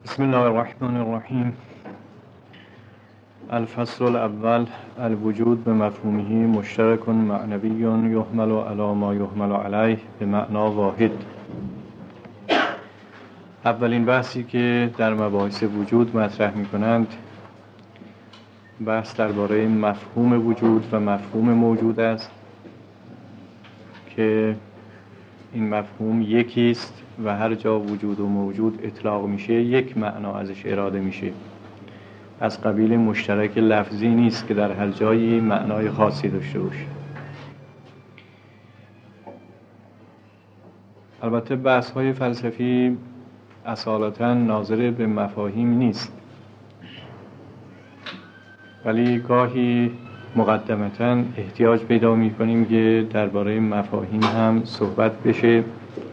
بسم الله الرحمن الرحیم. الفصل الاول، الوجود به مفهومه مشترک معنوی یحمل علی ما یحمل علیه به معنا واحد. اولین بحثی که در مباحث وجود مطرح می کنند بحث درباره مفهوم وجود و مفهوم موجود است که این مفهوم یکی است و هر جا وجود و موجود اطلاق میشه یک معنا ازش اراده میشه، از قبیل مشترک لفظی نیست که در هر جایی معنای خاصی داشته باشه. البته بحث های فلسفی اصالتاً ناظر به مفاهیم نیست، ولی گاهی مقدمتاً احتیاج پیدا می‌کنیم که درباره مفاهیم هم صحبت بشه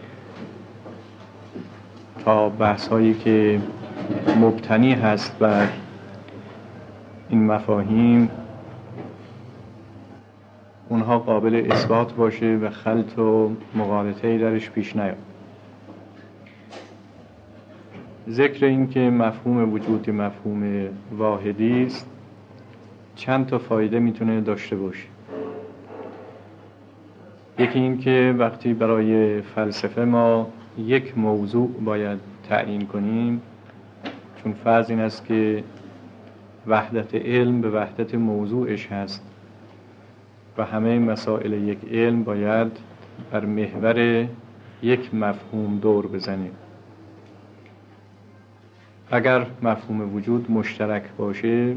تا بحث‌هایی که مبتنی هست بر این مفاهیم اونها قابل اثبات باشه و خلط و مغالطه‌ای درش پیش نیاد. ذکر این که مفهوم وجود مفهوم واحدی است چند تا فایده میتونه داشته باشه. یکی این که وقتی برای فلسفه ما یک موضوع باید تعیین کنیم، چون فرض این است که وحدت علم به وحدت موضوعش هست و همه مسائل یک علم باید بر محور یک مفهوم دور بزنه. اگر مفهوم وجود مشترک باشه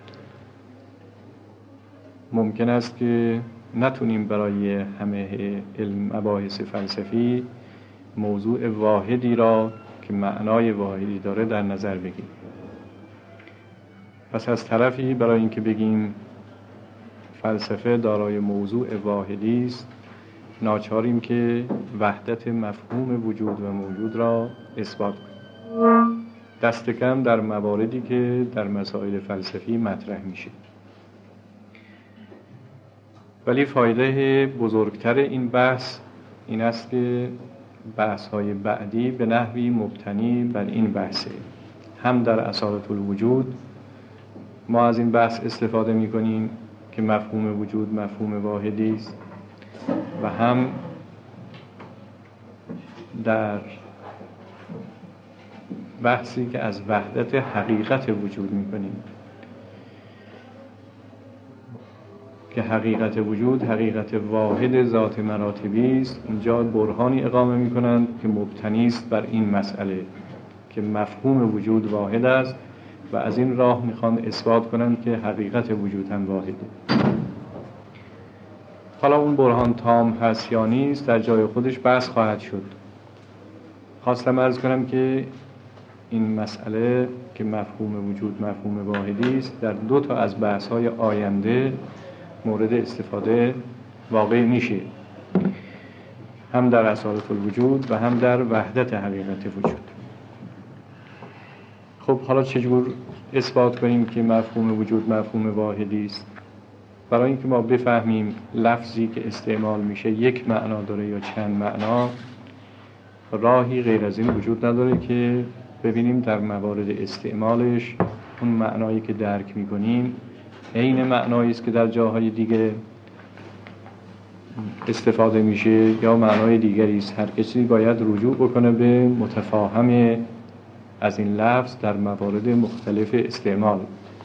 ممکن است که نتونیم برای همه علم مباحث فلسفی موضوع واحدی را که معنای واحدی داره در نظر بگیریم. پس از طرفی برای اینکه بگیم فلسفه دارای موضوع واحدی است ناچاریم که وحدت مفهوم وجود و موجود را اثبات کنیم، دست کم در مواردی که در مسائل فلسفی مطرح میشه. ولی فایده بزرگتر این بحث این است که بحث‌های بعدی به نحوی مبتنی بر این بحثه. هم در اصالت الوجود ما از این بحث استفاده می‌کنیم که مفهوم وجود مفهوم واحدی است و هم در بحثی که از وحدت حقیقت وجود می‌کنیم که حقیقت وجود حقیقت واحد ذات مراتبی است. اینجا برهانی اقامه می‌کنند که مبتنی است بر این مسئله که مفهوم وجود واحد است و از این راه می‌خوان اثبات کنند که حقیقت وجود هم واحده. حالا اون برهان تام هست یا نیست در جای خودش بحث خواهد شد. خواستم عرض کنم که این مسئله که مفهوم وجود مفهوم واحدی است در دو تا از بحث‌های آینده مورد استفاده واقع میشه، هم در اصالت الوجود و هم در وحدت حقیقت وجود. خب حالا چجور اثبات کنیم که مفهوم وجود مفهوم واحدی است؟ برای اینکه ما بفهمیم لفظی که استعمال میشه یک معنا داره یا چند معنا، راهی غیر از این وجود نداره که ببینیم در موارد استعمالش اون معنایی که درک میکنیم عین معنایی است که در جاهای دیگه استفاده میشه یا معنای دیگری است. هر کسی باید رجوع بکنه به متفاهم از این لفظ در موارد مختلف استعمال.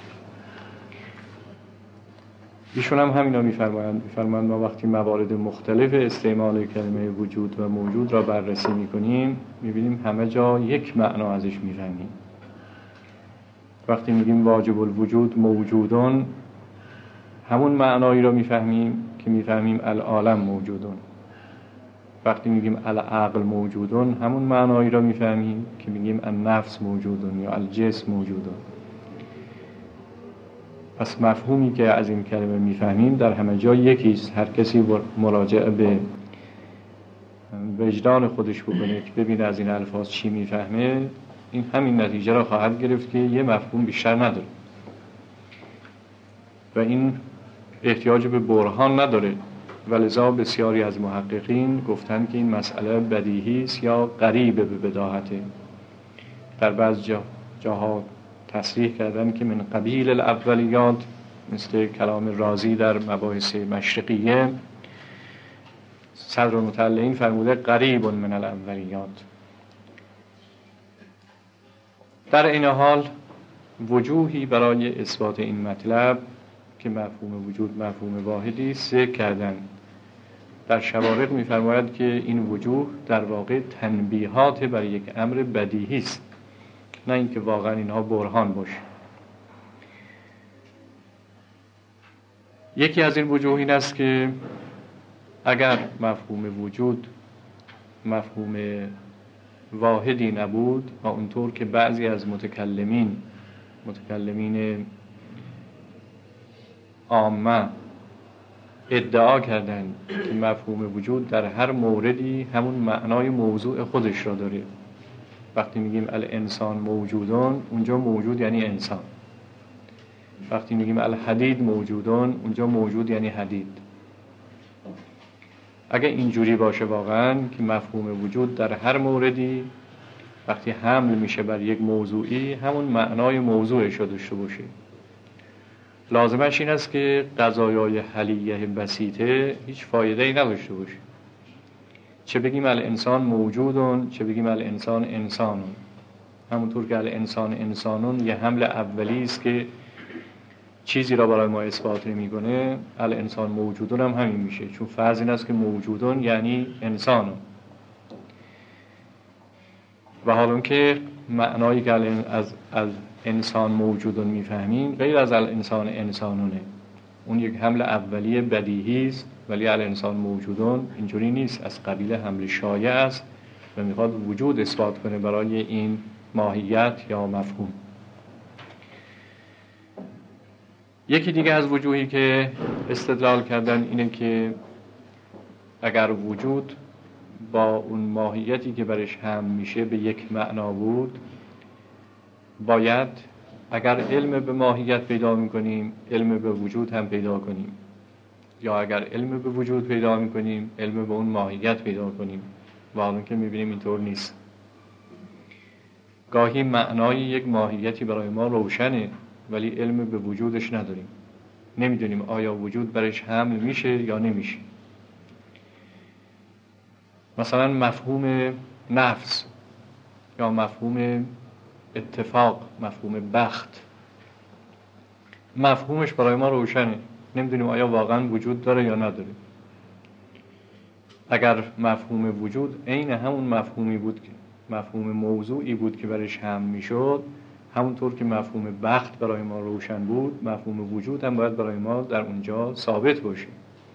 ایشون هم همینا میفرمایند ما وقتی موارد مختلف استعمال کلمه وجود و موجود را بررسی میکنیم میبینیم همه جا یک معنا ازش میفهمیم. وقتی میگیم واجب الوجود موجودون همون معنایی را میفهمیم که میفهمیم العالم موجودون. وقتی میگیم العقل موجودون همون معنایی را میفهمیم که میگیم النفس موجودون یا الجسم موجودون. پس مفهومی که از این کلمه میفهمیم در همه جا یکیست. هر کسی مراجعه به وجدان خودش بکنه که ببینه از این الفاظ چی میفهمه، این همین نتیجه را خواهد گرفت که یه مفهوم بیشتر نداره و این احتیاج به برهان نداره. ولذا بسیاری از محققین گفتن که این مسئله بدیهی است یا قریب به بداهته. در بعض جاها تصریح کردن که من قبیل الاولیات، مثل کلام رازی در مباحث مشرقیه. صدر المطلعین فرموده قریب من الاولیات. در این حال وجوهی برای اثبات این مطلب که مفهوم وجود مفهوم واحدی است ذکر کردن. در شوارق می‌فرماید که این وجوه در واقع تنبیهات بر یک امر بدیهی است، نه اینکه واقعا اینها برهان باشه. یکی از این وجوه این است که اگر مفهوم وجود مفهوم واحدی نبود و اونطور که بعضی از متکلمین عامه ادعا کردند که مفهوم وجود در هر موردی همون معنای موضوع خودش را داره. وقتی میگیم الانسان موجودون، اونجا موجود یعنی انسان. وقتی میگیم الحدید موجودون، اونجا موجود یعنی حدید. اگه اینجوری باشه واقعا که مفهوم وجود در هر موردی وقتی حمل میشه بر یک موضوعی همون معنای موضوعش رو داشته باشه، لازمش این است که قضایای حلیه بسیطه هیچ فایده ای نداشته باشه. چه بگیم الانسان موجودون، چه بگیم الانسان انسانون. همونطور که الانسان انسانون یه حمل اولی است که چیزی را برای ما اثبات نمی‌کنه، الانسان موجودون هم همین میشه، چون فرض این است که موجودون یعنی انسانون. و حالا که معنایی که از انسان موجودون میفهمیم غیر از الانسان انسانونه، اون یک حمل اولیه بدیهی است، ولی الانسان موجودون اینجوری نیست، از قبیل حمل شایع است و میخواد وجود اثبات کنه برای این ماهیت یا مفهوم. یکی دیگه از وجوهی که استدلال کردن اینه که اگر وجود با اون ماهیتی که برش حمل میشه به یک معنا بود، باید اگر علم به ماهیت پیدا میکنیم علم به وجود هم پیدا کنیم، یا اگر علم به وجود پیدا میکنیم علم به اون ماهیت پیدا کنیم. و حالا که میبینیم اینطور نیست. گاهی معنای یک ماهیتی برای ما روشنه ولی علم به وجودش نداریم، نمیدونیم آیا وجود برش حمل میشه یا نمیشه. مثلا مفهوم نفس یا مفهوم اتفاق، مفهوم بخت، مفهومش برای ما روشنه، نمیدونیم آیا واقعا وجود داره یا نداره. اگر مفهوم وجود عین همون مفهومی بود که مفهوم موضوعی بود که برش حمل میشد، همونطور که مفهوم بخت برای ما روشن بود، مفهوم وجود هم باید برای ما در اونجا ثابت باشه.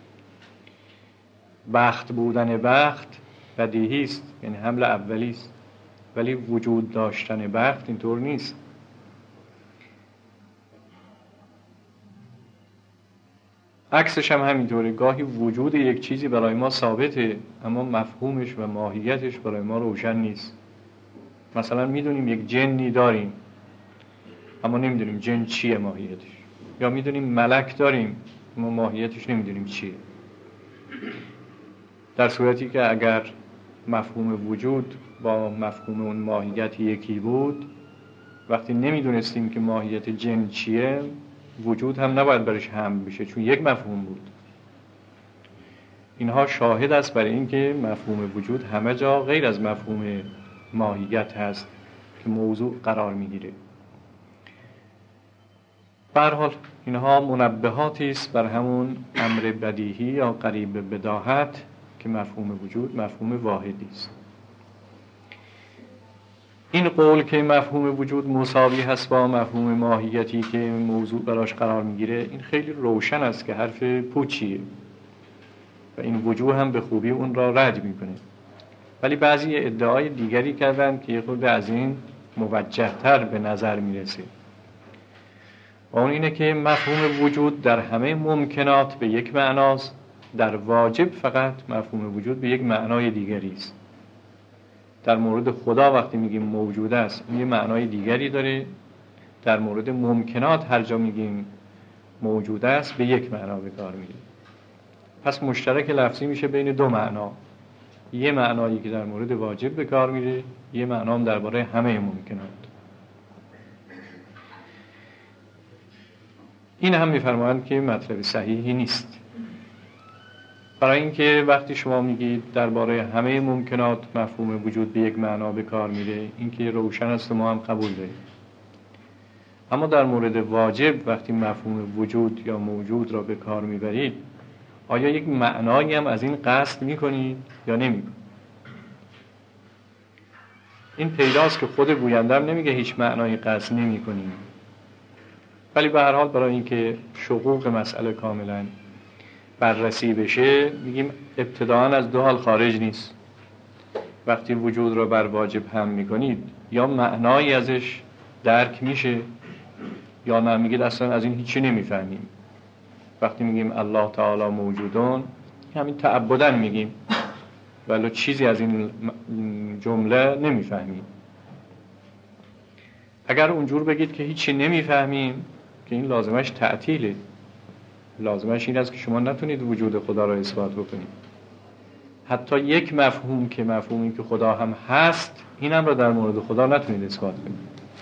بخت بودن بخت بدیهی است، یعنی حمل اولی است، ولی وجود داشتن بخت اینطور نیست. عکسش هم همینطوره، گاهی وجود یک چیزی برای ما ثابته اما مفهومش و ماهیتش برای ما روشن نیست. مثلا میدونیم یک جنی داریم اما نمیدونیم جن چیه ماهیتش، یا میدونیم ملک داریم اما ماهیتش نمیدونیم چیه. در صورتی که اگر مفهوم وجود با مفهوم اون ماهیت یکی بود، وقتی نمیدونستیم که ماهیت جن چیه، وجود هم نباید برش حمل بشه چون یک مفهوم بود. اینها شاهد است برای اینکه مفهوم وجود همه جا غیر از مفهوم ماهیت هست که موضوع قرار میگیره. به هر حال اینها منبهاتی است بر همون امر بدیهی یا قریب به بداهت که مفهوم وجود مفهوم واحدی است. این قول که مفهوم وجود مساوی هست با مفهوم ماهیتی که موضوع براش قرار میگیره، این خیلی روشن است که حرف پوچیه و این وجوه هم به خوبی اون را رد میکنه. ولی بعضی ادعای دیگری کردن که خود از این موجه‌تر به نظر میرسه، و اون اینه که مفهوم وجود در همه ممکنات به یک معناست، در واجب فقط مفهوم وجود به یک معنای دیگری است. در مورد خدا وقتی میگیم موجود است این یه معنای دیگری داره، در مورد ممکنات هر جا میگیم موجود است به یک معنا به کار میره. پس مشترک لفظی میشه بین دو معنا. یه معنایی که در مورد واجب به کار میره، یه معنام درباره همه ممکنات. این هم میفرمایند که مطلب صحیحی نیست، برای اینکه وقتی شما میگید درباره همه ممکنات مفهوم وجود به یک معنا به کار میره، این که روشن است و ما هم قبول داریم. اما در مورد واجب وقتی مفهوم وجود یا موجود را به کار میبرید، آیا یک معنایی هم از این قصد میکنید یا نمیکنید؟ این پیداست که خود گوینده هم نمیگه هیچ معنایی قصد نمیکنیم، ولی به هر حال برای اینکه شقوق مسئله کاملا بررسی بشه میگیم ابتداءً از دو حال خارج نیست. وقتی وجود را بر واجب هم میکنید یا معنایی ازش درک میشه یا نه میگید اصلا از این هیچی نمیفهمیم. وقتی میگیم الله تعالی موجودون همین تعبداً میگیم ولی چیزی از این جمله نمیفهمیم. اگر اونجور بگید که هیچی نمیفهمیم که این لازمش تعطیله، لازمش این است که شما نتونید وجود خدا را اثبات بکنید. حتی یک مفهوم که مفهومی که خدا هم هست اینم را در مورد خدا نتونید اثبات کنید.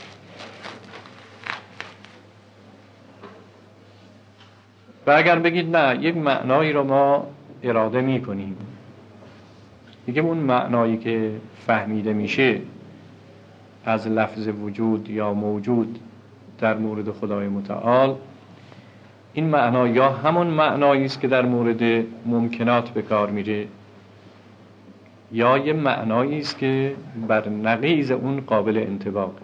و اگر بگید نه یک معنایی را ما اراده می کنیم، دیگه اون معنایی که فهمیده میشه از لفظ وجود یا موجود در مورد خدای متعال، این معنا یا همون معنایی است که در مورد ممکنات به کار میره یا یه معنایی است که بر نقیض اون قابل انطباقه.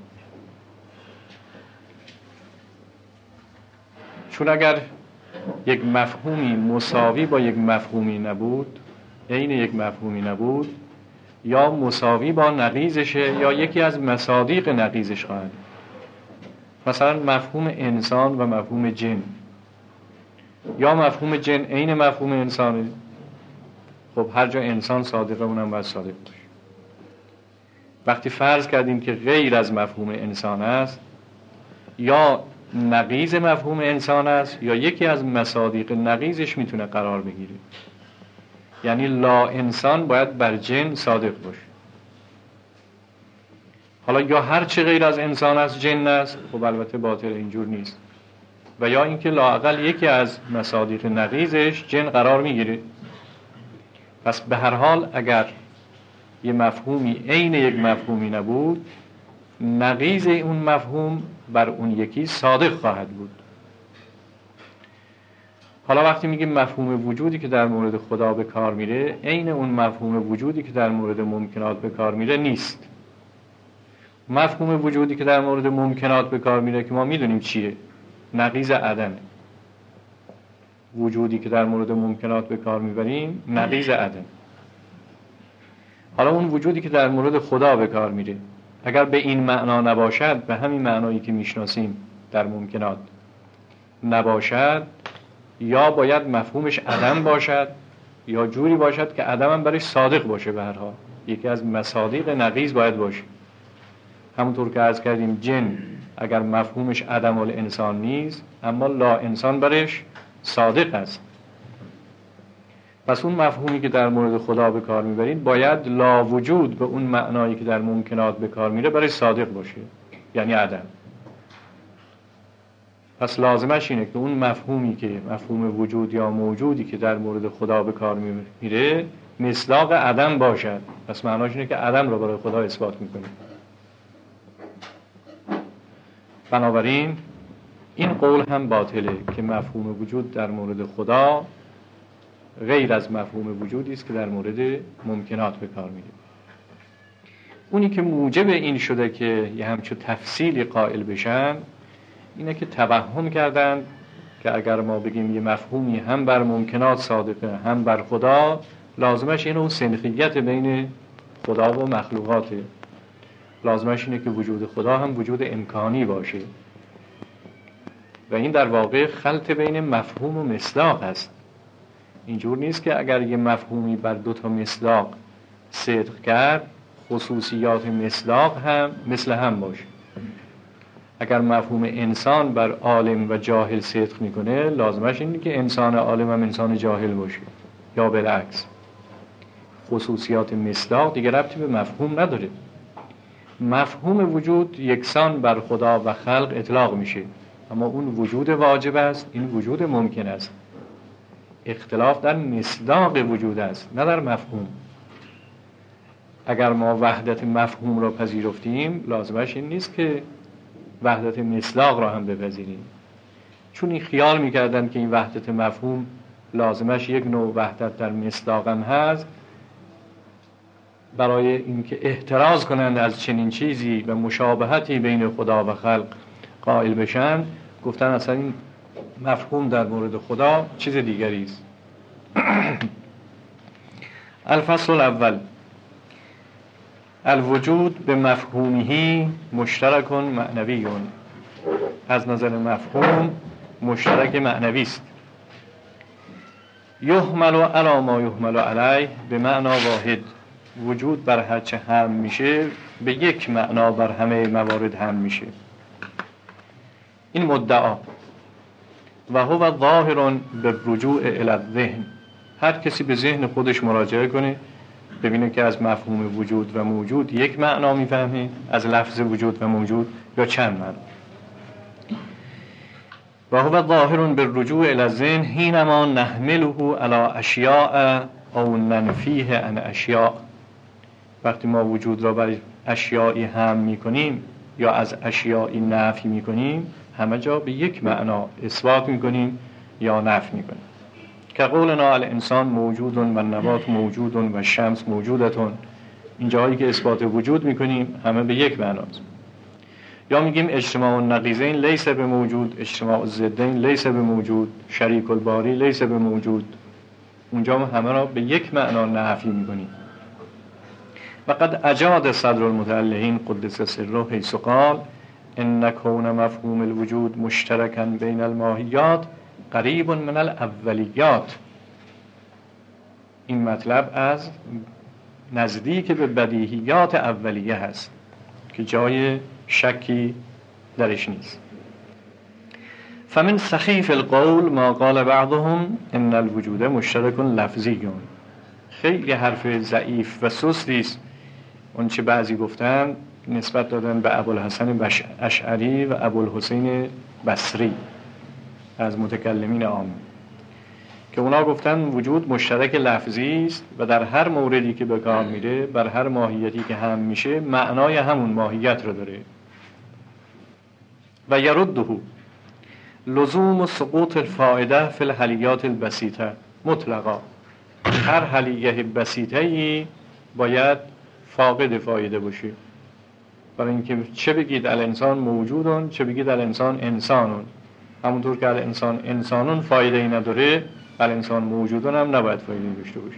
چون اگر یک مفهومی مساوی با یک مفهومی نبود، عین یک مفهومی نبود، یا مساوی با نقیضشه یا یکی از مصادیق نقیضش خواهد. مثلا مفهوم انسان و مفهوم جن، یا مفهوم جن عین مفهوم انسانه، خب هر جا انسان صادقه اونم باید صادق باشه. وقتی فرض کردیم که غیر از مفهوم انسان است یا نقیض مفهوم انسان است یا یکی از مصادیق نقیضش میتونه قرار بگیره، یعنی لا انسان باید بر جن صادق باشه. حالا یا هر چه غیر از انسان است جن است، خب البته باطل اینجور نیست، و یا اینکه لااقل یکی از مصادیق نقیضش جن قرار میگیره. پس به هر حال اگر یه مفهومی عین یک مفهومی نبود، نقیض اون مفهوم بر اون یکی صادق خواهد بود. حالا وقتی میگیم مفهوم وجودی که در مورد خدا به کار میره عین اون مفهوم وجودی که در مورد ممکنات به کار میره نیست. مفهوم وجودی که در مورد ممکنات به کار میره که ما میدونیم چیه، نقیض عدم. وجودی که در مورد ممکنات به کار میبریم نقیض عدم. حالا اون وجودی که در مورد خدا به کار میره اگر به این معنا نباشد، به همین معنایی که میشناسیم در ممکنات نباشد، یا باید مفهومش عدم باشد یا جوری باشد که عدم هم برش صادق باشه. به هر حال یکی از مصادیق نقیض باید باشه. همونطور که عرض کردیم جن اگر مفهومش عدم الانسان نیست اما لا انسان برش صادق است، پس اون مفهومی که در مورد خدا به کار میبرید باید لا وجود به اون معنایی که در ممکنات به کار میره برای صادق باشه، یعنی عدم. پس لازمش اینه که اون مفهومی که مفهوم وجود یا موجودی که در مورد خدا به کار میره مصداق عدم باشد. پس معناش اینه که عدم رو برای خدا اثبات میکنه. بنابراین این قول هم باطله که مفهوم وجود در مورد خدا غیر از مفهوم وجودی است که در مورد ممکنات به کار میره. اونی که موجب این شده که یه همچون تفصیلی قائل بشن اینه که توهم کردن که اگر ما بگیم یه مفهومی هم بر ممکنات صادقه هم بر خدا، لازمش اینه اون سنخیت بین خدا و مخلوقاته. لازمش اینه که وجود خدا هم وجود امکانی باشه و این در واقع خلط بین مفهوم و مصداق است. اینجور نیست که اگر یه مفهومی بر دو تا مصداق صدق کرد خصوصیات مصداق هم مثل هم باشه. اگر مفهوم انسان بر عالم و جاهل صدق میکنه لازمش اینه که انسان عالم هم انسان جاهل باشه یا بالعکس. خصوصیات مصداق دیگه ربطی به مفهوم نداره. مفهوم وجود یکسان بر خدا و خلق اطلاق میشه، اما اون وجود واجب است، این وجود ممکن است. اختلاف در مصداق وجود است، نه در مفهوم. اگر ما وحدت مفهوم را پذیرفتیم، لازمش این نیست که وحدت مصداق را هم بپذیریم، چون این خیال میکردن که این وحدت مفهوم لازمش یک نوع وحدت در مصداق هم هست. برای اینکه احتراز کنند از چنین چیزی و مشابهتی بین خدا و خلق قائل بشن، گفتن اصلا این مفهوم در مورد خدا چیز دیگری است. الفصل الاول، الوجود به مفهومه مشترک معنوی. از نظر مفهوم مشترک معنوی است. یحمل علی ما یحمل علیه به معنا واحد. وجود بر هرچه هم میشه به یک معنا بر همه موارد هم میشه. این مدعا و هو ظاهر به رجوع الی الذهن. هر کسی به ذهن خودش مراجعه کنه ببینه که از مفهوم وجود و موجود یک معنا میفهمه، از لفظ وجود و موجود یا چند معنا. و هو ظاهر به رجوع الی الذهن حینما نحمله علی اشیاء او ننفیه عن اشیاء. وقتی ما وجود را بر اشیائی هم میکنیم یا از اشیائی نفی میکنیم، همه جا به یک معنا اثبات میکنیم یا نفی میکنیم. که قولنا الانسان موجود و النبات موجود و شمس موجودتون. این جاهایی که اثبات وجود میکنیم همه به یک معناست. یا میگیم اجتماع النقیضین لیس به موجود، اجتماع الضدین لیس به موجود، شریک الباری لیس به موجود. اونجا همه را به یک معنا نفی میکنیم. و قد اجاد صدر المتعلقین قدس سره حیث قال ان کون مفهوم الوجود مشترکا بین الماهیات قریب من الاولیات. این مطلب از نزدیک به بدیهیات اولیه هست که جای شکی درش نیست. فمن سخیف القول ما قال بعضهم ان الوجود مشترک لفظی. خیلی حرف ضعیف و سستی است اون چه بعضی گفتن نسبت دادن به ابوالحسن اشعری و ابوالحسین بصری از متکلمین عام، که اونا گفتن وجود مشترک لفظی است و در هر موردی که به کار میره، بر هر ماهیتی که هم میشه، معنای همون ماهیت رو داره. و یرده لزوم سقوط الفائده فی الحلیات البسیطه مطلقا. هر حلیه بسیطه‌ای باید فاقد فایده باشه. برای اینکه چه بگید الانسان موجودون، چه بگید الانسان انسانون، همونطور که الانسان انسانون فایده ای نداره، الانسان موجودون هم نباید فایده داشته باشه.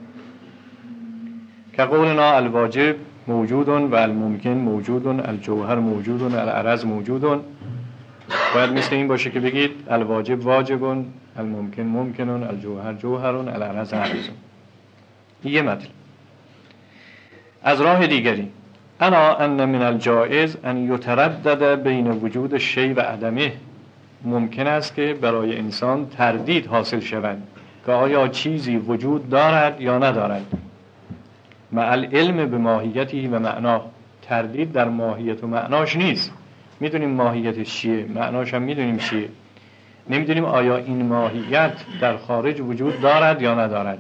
که قولنا الواجب موجودون و الممکن موجودون، الجوهر موجودون، العرض موجودون. باید مثل این باشه که بگید الواجب واجبون، الممکن ممکنون، الجوهر جوهرون، العرض عرضون. یه مطلب. از راه دیگری، انا ان من الجائز ان یتردد بین وجود الشیء و عدمه. ممکن است که برای انسان تردید حاصل شود که آیا چیزی وجود دارد یا ندارد. مع العلم به ماهیتی و معنا. تردید در ماهیت و معناش نیست. میدونیم ماهیتش چیه، معناش هم میدونیم چیه. نمیدونیم آیا این ماهیت در خارج وجود دارد یا ندارد.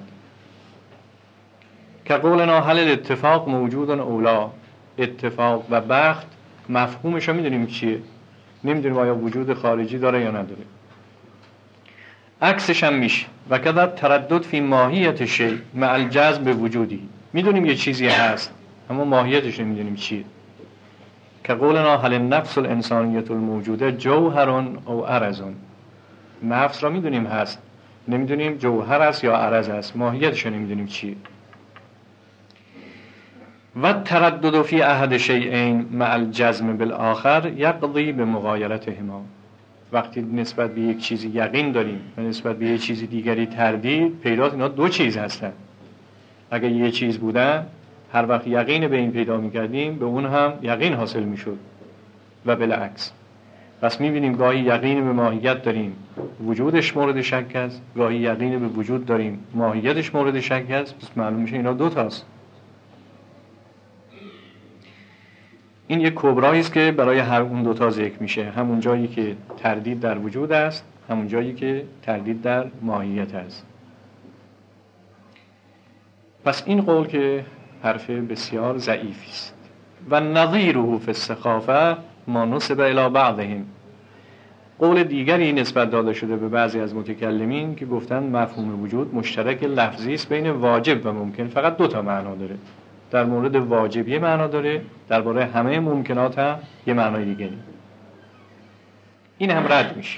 که قولنا هل الاتفاق موجود اولا. اتفاق و بخت مفهومش رو میدونیم چیه، نمیدونیم آیا وجود خارجی داره یا نداره. عکسش هم میشه. و کذا تردد فی ماهیت شیء مع الجزم به وجودی. میدونیم یه چیزی هست اما ماهیتش نمیدونیم چیه. که قولنا هل النفس الانسانیه الموجوده جوهر او عرض. نفس را میدونیم هست، نمیدونیم جوهر است یا عرض است، ماهیتش نمیدونیم چیه. و تردد فی احد شیئین مع الجزم بالآخر یقضی به مغایرتهما. وقتی نسبت به یک چیزی یقین داریم و نسبت به یک چیزی دیگری تردید، پیدا اینا دو چیز هستن. اگر یک چیز بودن هر وقت یقین به این پیدا می‌کردیم به اون هم یقین حاصل می‌شد و بالعکس. پس میبینیم گاهی یقین به ماهیت داریم وجودش مورد شک است، گاهی یقین به وجود داریم ماهیتش مورد شک است. پس معلوم میشه اینا دو تاست. این یک کبرایی است که برای هر اون دو تا ذکر میشه، همون جایی که تردید در وجود است، همون جایی که تردید در ماهیت است. پس این قول که حرف بسیار ضعیفی است. و نظیره فی السخافه ما نسب الی بعضهم. قول دیگری نسبت داده شده به بعضی از متکلمین که گفتن مفهوم وجود مشترک لفظی است بین واجب و ممکن، فقط دو تا معنا داره. در مورد واجب یه معنا داره، درباره همه ممکنات هم یه معنای دیگری. این هم رد میشه.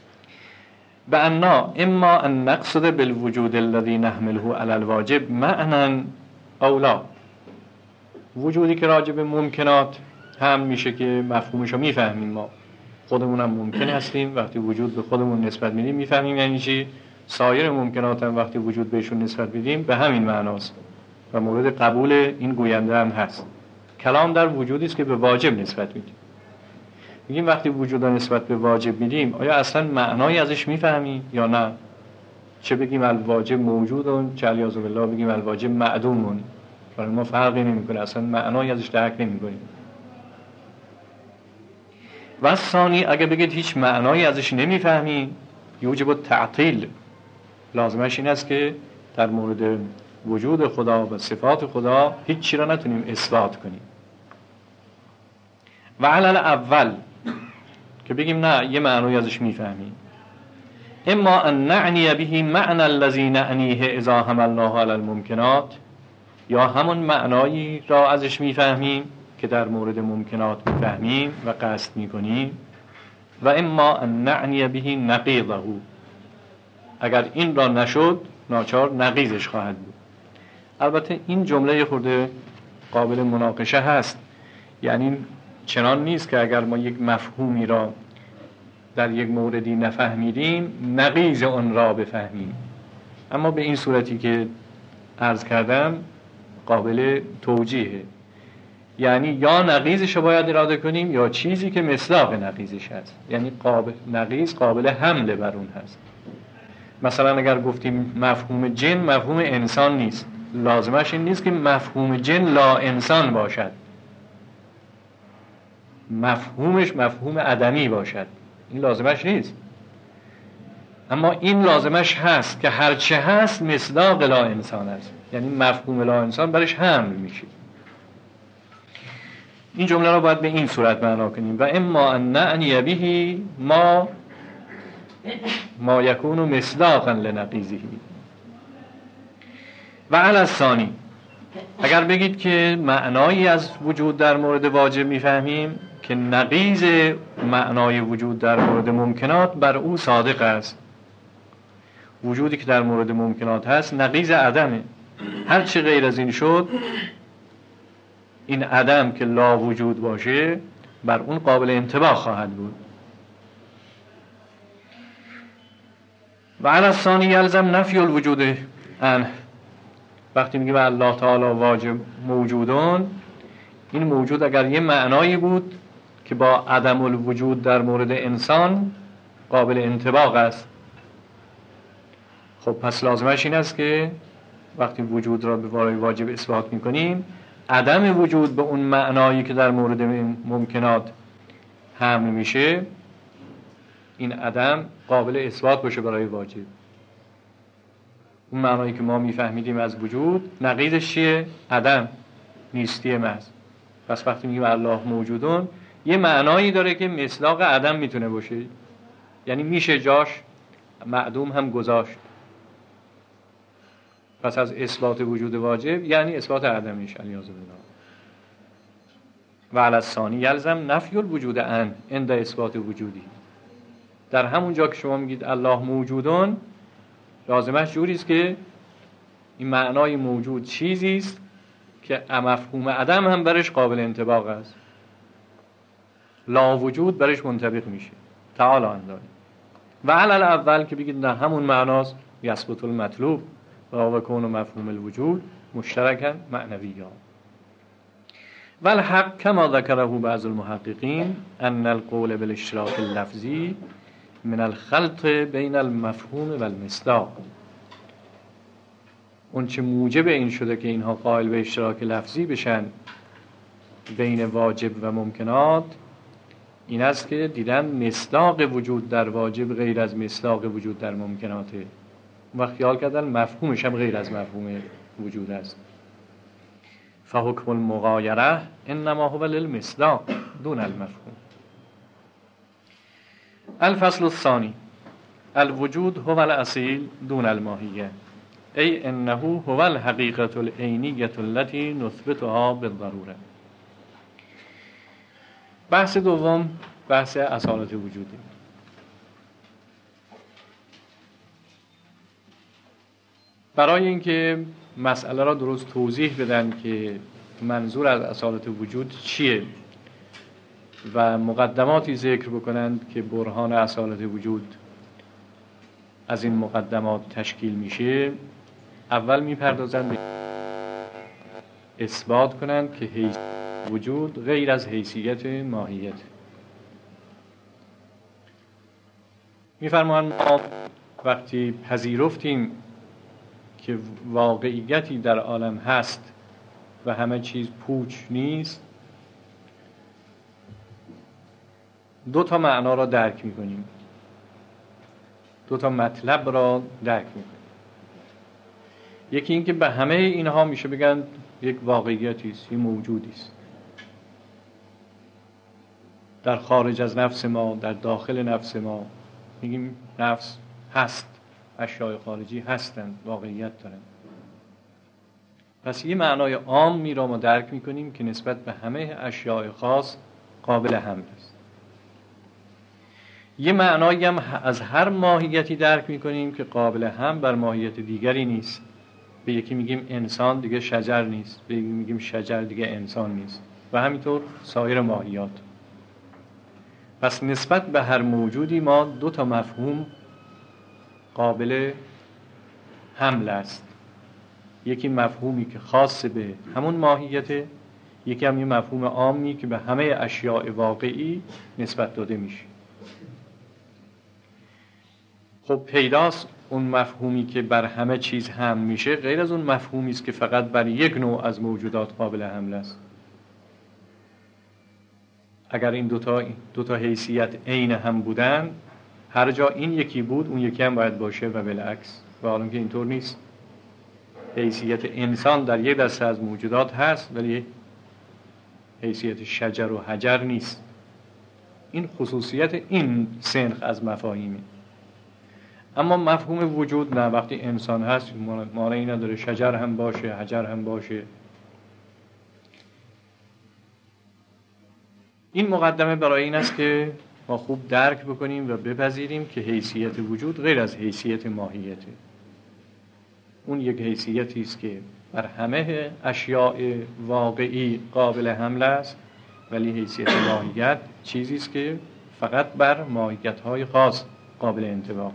بأننا اما ان نقصد بالوجود الذي نحمله على الواجب معنى او لا. وجودی که راجع به ممکنات هم میشه که مفهومش رو میفهمیم، ما خودمونم ممکن هستیم، وقتی وجود به خودمون نسبت میدیم میفهمیم یعنی چی. سایر ممکنات هم وقتی وجود بهشون نسبت میدیم به همین معناست و مورد قبول این گوینده هم هست. کلام در وجودی است که به واجب نسبت میدیم. میگیم وقتی وجود را نسبت به واجب میدیم آیا اصلا معنایی ازش میفهمیم یا نه؟ چه بگیم الواجب موجودون، چه علیاذ بالله بگیم الواجب معدومون، برای ما فرقی نمیکنه، اصلا معنایی ازش درک نمیکنیم. و ثانی اگه بگید هیچ معنایی ازش نمیفهمیم، یوجب التعطیل، لازمش این است که در مورد وجود خدا و صفات خدا هیچ چی را نتونیم اثبات کنیم. و علل اول که بگیم نه یه معنایی ازش میفهمیم، اما ان نعنی به معنی الذی نعنیه اذا حملناه علی الممکنات، یا همون معنایی را ازش میفهمیم که در مورد ممکنات میفهمیم و قصد میکنیم. و اما ان نعنی به نقیضه، اگر این را نشد ناچار نقیضش خواهد بود. البته این جمله خورده قابل مناقشه هست، یعنی چنان نیست که اگر ما یک مفهومی را در یک موردی نفهمیدیم نقیض آن را بفهمیم، اما به این صورتی که عرض کردم قابل توجیهه، یعنی یا نقیضش رو باید اراده کنیم یا چیزی که مصداق نقیضش هست، یعنی نقیض قابل حمله بر اون هست. مثلا اگر گفتیم مفهوم جن مفهوم انسان نیست، لازمش این نیست که مفهوم جن لا انسان باشد، مفهومش مفهوم عدمی باشد، این لازمش نیست. اما این لازمش هست که هرچه هست مصداق لا انسان است، یعنی مفهوم لا انسان برش حمل میشه. این جمله را باید به این صورت معنا کنیم. و اما ان نعنی به ما یکون مصداقا لنقیضه. و علی الثانی، اگر بگید که معنایی از وجود در مورد واجب میفهمیم که نقیض معنای وجود در مورد ممکنات بر او صادق است. وجودی که در مورد ممکنات هست نقیض عدمه، هر چی غیر از این شد این عدم که لا وجود باشه بر اون قابل انطباق خواهد بود. و علی الثانی یلزم نفی الوجود عنه. وقتی میگیم الله تعالی واجب موجودون، این موجود اگر یه معنایی بود که با عدم الوجود در مورد انسان قابل انطباق است، خب پس لازمش این است که وقتی وجود را به وارای واجب اثبات میکنیم عدم وجود به اون معنایی که در مورد ممکنات حمل میشه این عدم قابل اثبات باشه برای واجب. اون معنایی که ما میفهمیدیم از وجود نقیضش چیه؟ عدم، نیستی محض. پس وقتی میگیم الله موجودون یه معنایی داره که مصداق عدم میتونه باشه، یعنی میشه جاش معدوم هم گذاشت. پس از اثبات وجود واجب یعنی اثبات عدمش علیاذ بالله. و علی الثانی یلزم نفی الوجود عند اثبات وجودی. در همون جا که شما میگید الله موجودون لازمش جوری است که این معنای موجود چیزی است که مفهوم عدم هم برش قابل انطباق است، لا وجود برش منطبق میشه. تعالی انداری. و علل اول که بگید نه همون معناست یثبت المطلوب و کون مفهوم الوجود مشترکاً معنویان. والحق كما ذكره بعض المحققین ان القول بالاشتراک اللفظی من الخلط بین المفهوم و المصداق. اون چه موجب این شده که اینها قائل به اشتراک لفظی بشن بین واجب و ممکنات این است که دیدن مصداق وجود در واجب غیر از مصداق وجود در ممکناته و خیال کردن مفهومش هم غیر از مفهوم وجود است. فحکم المغایره انما هو للمصداق دون المفهوم. الفصل الثانی الوجود هو الاصیل دون الماهیه ای انه هو الحقیقة العینیة التي نثبتها بالضروره. بحث دوم بحث اصالت وجودی. برای اینکه مسئله را درست توضیح بدن که منظور از اصالت وجود چیه و مقدماتی ذکر بکنند که برهان اصالت وجود از این مقدمات تشکیل میشه، اول میپردازند به اثبات کنند که حیثیت وجود غیر از حیثیت ماهیت. میفرمایند ما وقتی پذیرفتیم که واقعیتی در عالم هست و همه چیز پوچ نیست، دو تا معنا را درک میکنیم، دو تا مطلب را درک میکنیم. یکی این که به همه اینها میشه بگن یک واقعیتی است، یک موجودی است در خارج از نفس ما، در داخل نفس ما. میگیم نفس هست، اشیاء خارجی هستند، واقعیت دارند. پس یه معنای عام می را ما درک میکنیم که نسبت به همه اشیاء خاص قابل حمل است. یه معنایی هم از هر ماهیتی درک میکنیم که قابل حمل بر ماهیت دیگری نیست. به یکی میگیم انسان دیگه شجر نیست، به یکی میگیم شجر دیگه انسان نیست و همینطور سایر ماهیات. پس نسبت به هر موجودی ما دو تا مفهوم قابل حمل است. یکی مفهومی که خاص به همون ماهیته، یکی هم یه مفهوم عامی که به همه اشیاء واقعی نسبت داده میشه. خب پیداست اون مفهومی که بر همه چیز حمل میشه غیر از اون مفهومی است که فقط بر یک نوع از موجودات قابل حمل است. اگر این دو تا حیثیت عین هم بودن، هر جا این یکی بود اون یکی هم باید باشه و بالعکس. و حالا که اینطور نیست، حیثیت انسان در یک دسته از موجودات هست ولی حیثیت شجر و حجر نیست. این خصوصیت این سنخ از مفاهیمه. اما مفهوم وجود نه، وقتی انسان هست مانعی نداره شجر هم باشه حجر هم باشه. این مقدمه برای این است که ما خوب درک بکنیم و بپذیریم که حیثیت وجود غیر از حیثیت ماهیته. اون یک حیثیتی است که بر همه اشیاء واقعی قابل حمل است، ولی حیثیت ماهیت چیزی است که فقط بر ماهیت‌های خاص قابل انطباق.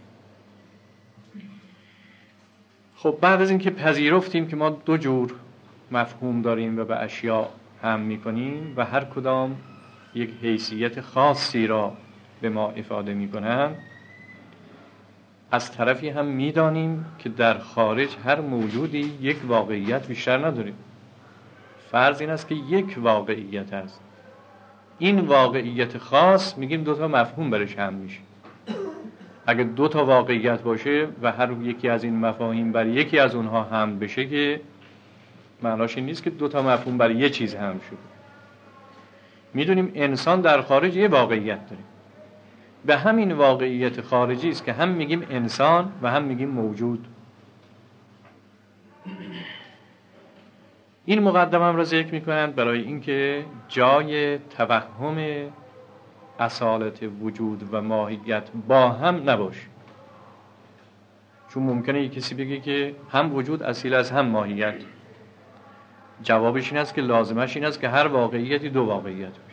خب بعد از اینکه پذیرفتیم که ما دو جور مفهوم داریم و به اشیاء هم می‌کنیم و هر کدام یک حیثیت خاصی را به ما افاده می‌کنند، از طرفی هم می‌دانیم که در خارج هر موجودی یک واقعیت بیشتر نداره. فرض این است که یک واقعیت است. این واقعیت خاص میگیم دو تا مفهوم برش هم میشه. اگه دو تا واقعیت باشه و هر یکی از این مفاهیم بر یکی از اونها هم بشه که معناش این نیست که دو تا مفهوم بر یک چیز هم شده. میدونیم انسان در خارج یه واقعیت داره. به همین واقعیت خارجی است که هم میگیم انسان و هم میگیم موجود. این مقدمه را ذکر میکنند برای اینکه جای توهم اصالت وجود و ماهیت با هم نباشه. چون ممکنه یک کسی بگه که هم وجود اصیل از هم ماهیت. جوابش این است که لازمش این است که هر واقعیتی دو واقعیت باشه.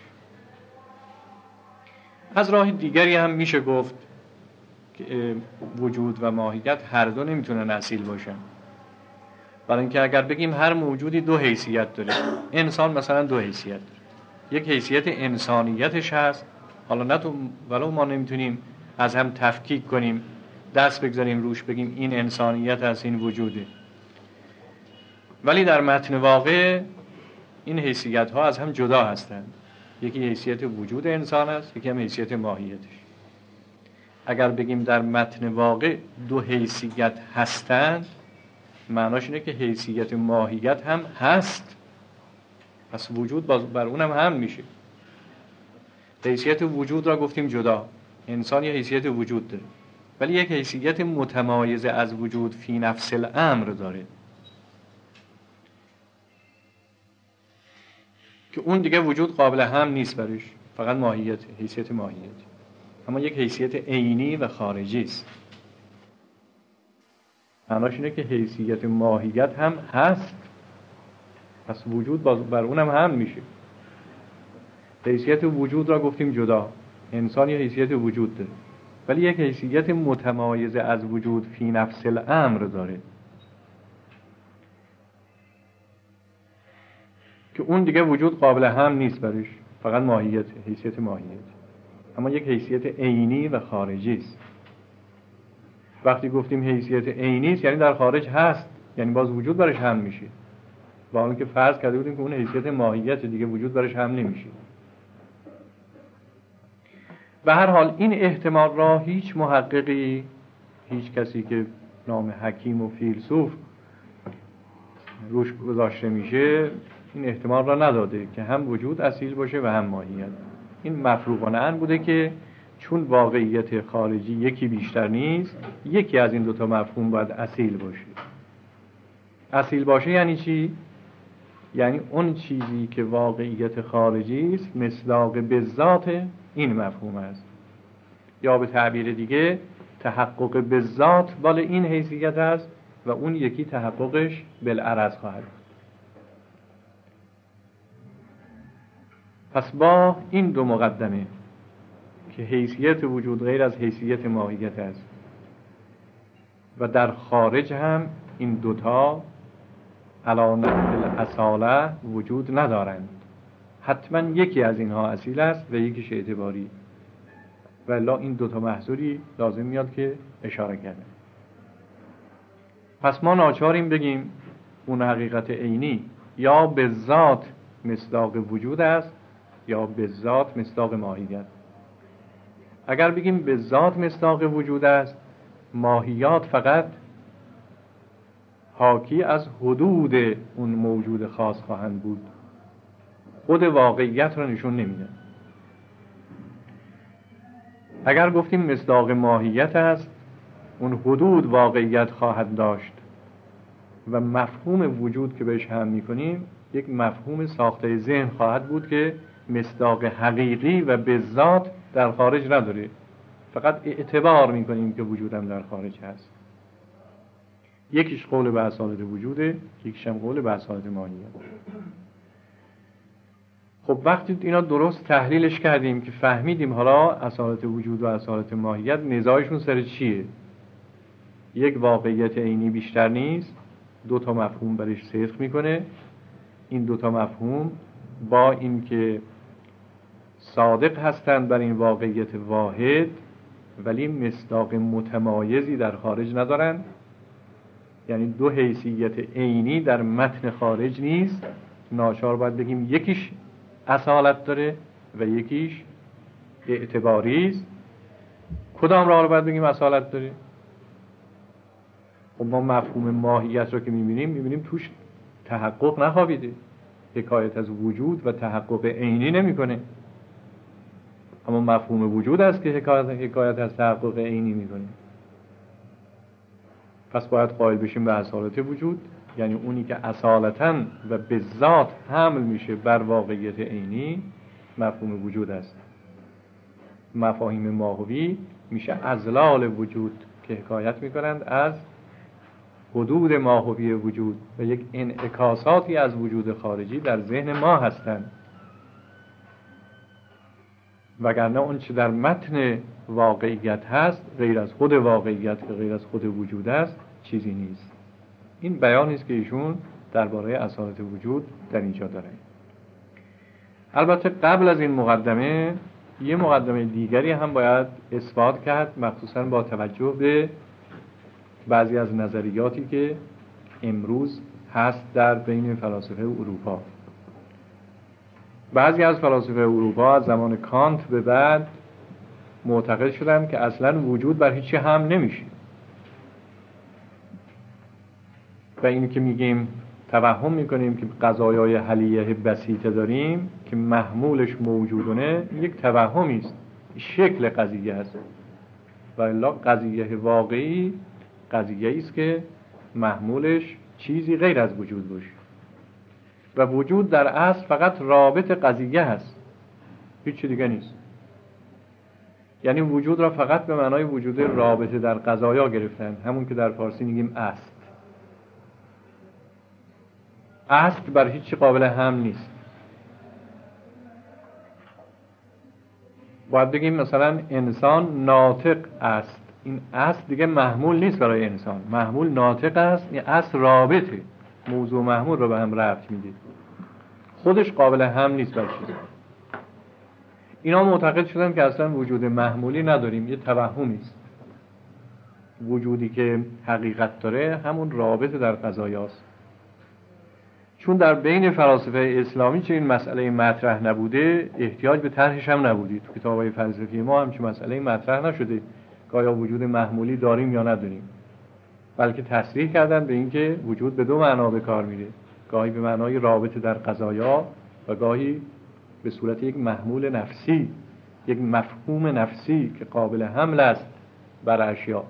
از راه دیگری هم میشه گفت که وجود و ماهیت هر دو نمیتونن اصیل باشن. برای اینکه اگر بگیم هر موجودی دو حیثیت داره، انسان مثلا دو حیثیت داره، یک حیثیت انسانیتش هست، حالا نه تو ولو ما نمیتونیم از هم تفکیک کنیم، دست بگذاریم روش بگیم این انسانیت هست این وجوده، ولی در متن واقع این حیثیت ها از هم جدا هستند. یکی حیثیت وجود انسان است، یکی هم حیثیت ماهیتش. اگر بگیم در متن واقع دو حیثیت هستند، معناش اینه که حیثیت ماهیت هم هست، پس وجود بر اونم هم میشه. حیثیت وجود را گفتیم جدا، انسان یه حیثیت وجود داره، ولی یک حیثیت متمایز از وجود فی نفس الامر داره که اون دیگه وجود قابل هم نیست برش، فقط ماهیت، حیثیت ماهیت، اما یک حیثیت عینی و خارجی است. معناش اینه که حیثیت ماهیت هم هست، پس وجود بر اونم هم میشه. حیثیت وجود را گفتیم جدا، انسان یه حیثیت وجود داره، ولی یک حیثیت متمایز از وجود فی نفس الامر داره که اون دیگه وجود قابل هم نیست برش، فقط ماهیت، حیثیت ماهیت، اما یک حیثیت عینی و خارجی است. وقتی گفتیم حیثیت عینی است یعنی در خارج هست، یعنی باز وجود برش هم میشه، با اون که فرض کرده بودیم که اون حیثیت ماهیت دیگه وجود برش هم نمیشه. به هر حال این احتمال را هیچ محققی، هیچ کسی که نام حکیم و فیلسوف روش گذاشته میشه، این احتمال را نداده که هم وجود اصیل باشه و هم ماهیت. این مفروغانه ان بوده که چون واقعیت خارجی یکی بیشتر نیست، یکی از این دوتا مفهوم باید اصیل باشه. اصیل باشه یعنی چی؟ یعنی اون چیزی که واقعیت خارجی است مصداق به ذات این مفهوم است، یا به تعبیر دیگه تحقق به ذات بال این حیثیت است و اون یکی تحققش بالعرض خواهد بود. پس با این دو مقدمه که حیثیت وجود غیر از حیثیت ماهیت است و در خارج هم این دوتا علی نحو الاصاله وجود ندارند، حتما یکی از اینها اصیل است و یکیش اعتباری، ولی این دوتا محصولی لازم میاد که اشاره کرده. پس ما ناچاریم بگیم اون حقیقت عینی یا به ذات مصداق وجود است یا به ذات مصداق ماهیت. اگر بگیم به ذات مصداق وجود است، ماهیات فقط حاکی از حدود اون موجود خاص خواهند بود، خود واقعیت را نشون نمیدن. اگر گفتیم مصداق ماهیت است، اون حدود واقعیت خواهد داشت و مفهوم وجود که بهش هم میکنیم یک مفهوم ساخته ذهن خواهد بود که مصداق حقیقی و به ذات در خارج نداره، فقط اعتبار میکنیم که وجودم در خارج هست. یکیش قول به اصالت وجوده، یکیش هم قول به اصالت ماهیت. خب وقتی اینا درست تحلیلش کردیم که فهمیدیم حالا اصالت وجود و اصالت ماهیت نزاعشون سر چیه، یک واقعیت عینی بیشتر نیست، دو تا مفهوم برش صدق میکنه، این دو تا مفهوم با اینکه صادق هستند بر این واقعیت واحد ولی مصداق متمایزی در خارج ندارند، یعنی دو حیثیت عینی در متن خارج نیست، ناچار باید بگیم یکیش اصالت داره و یکیش اعتباری است. کدام را باید بگیم اصالت داره؟ خب ما مفهوم ماهیت رو که میبینیم توش تحقق نخوابیده، حکایت از وجود و تحقق عینی نمیکنه، اما مفهوم وجود است که حکایت از تحقق عینی میکنه. پس باید قائل بشیم به اصالت وجود، یعنی اونی که اصالتاً و به ذات حمل میشه بر واقعیت عینی مفهوم وجود است. مفاهیم ماهوی میشه ازلال وجود که حکایت میکنند از حدود ماهوی وجود و یک انعکاساتی از وجود خارجی در ذهن ما هستند، وگرنه اون چه در متن واقعیت هست غیر از خود واقعیت که غیر از خود وجود است چیزی نیست. این بیانی است که ایشون درباره اصالت وجود در اینجا داره. البته قبل از این مقدمه یه مقدمه دیگری هم باید اثبات کرد، مخصوصا با توجه به بعضی از نظریاتی که امروز هست در بین فلاسفه اروپا. بعضی از فلاسفه اروپا از زمان کانت به بعد معتقد شدن که اصلا وجود بر هیچی هم نمیشه و این که میگیم توهم میکنیم که قضایای حلیه بسیطه داریم که محمولش موجودونه، یک توهمی است، شکل قضیه است و الا قضیه واقعی قضیه است که محمولش چیزی غیر از وجود باشه و وجود در اصل فقط رابط قضیه هست، هیچ دیگه نیست. یعنی وجود را فقط به معنای وجود رابطه در قضایا گرفتن، همون که در فارسی میگیم است. است بر هیچ قابل هم نیست. باید بگیم مثلا انسان ناطق است، این است دیگه محمول نیست برای انسان، محمول ناطق است. این است رابطه، موضوع محمول رو به هم ربط میده، خودش قابل هم نیست بر چیز. اینا معتقد شدن که اصلا وجود محمولی نداریم، یه توهمی است. وجودی که حقیقت داره همون رابطه در قضایاست. چون در بین فلاسفه اسلامی چه این مسئله مطرح نبوده، احتیاج به طرحش هم نبودی. تو کتاب‌های فلسفی ما هم چه مسئله مطرح نشده که آیا وجود محمولی داریم یا نداریم، بلکه تصریح کردن به اینکه وجود به دو معنا به کار میره، گاهی به معنای رابطه در قضایا و گاهی به صورت یک محمول نفسی، یک مفهوم نفسی که قابل حمل است بر اشیا.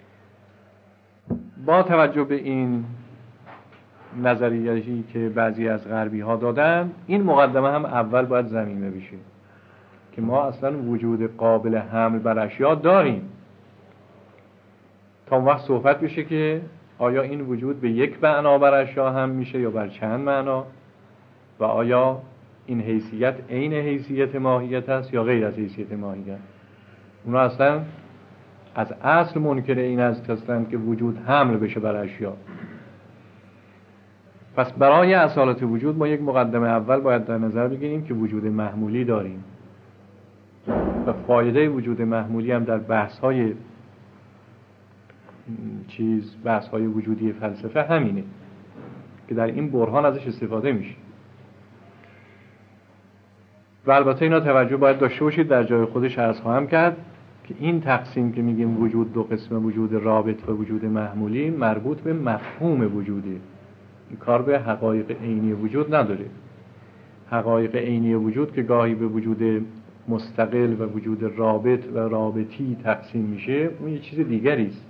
با توجه به این نظریه‌ای که بعضی از غربی ها دادن، این مقدمه هم اول باید زمینه بشه که ما اصلا وجود قابل حمل بر اشیا داریم، تا اون وقت صحبت بشه که آیا این وجود به یک معنا بر اشیا هم میشه یا بر چند معنا، و آیا این حیثیت عین حیثیت ماهیت است یا غیر از حیثیت ماهیت. اونا اصلا از اصل منکر این هستند که وجود حمل بشه بر اشیا. پس برای اصالت وجود ما یک مقدمه اول باید در نظر بگیریم که وجود محمولی داریم و فایده وجود محمولی هم در بحث‌های وجودی فلسفه همینه که در این برهان ازش استفاده میشه. و البته اینا توجه باید داشته باشید، در جای خودش عرض خواهم کرد که این تقسیم که میگیم وجود دو قسم، وجود رابط و وجود محمولی، مربوط به مفهوم وجوده، این کار به حقایق عینی وجود نداره. حقایق عینی وجود که گاهی به وجود مستقل و وجود رابط و رابطی تقسیم میشه، اون یه چیز دیگری است.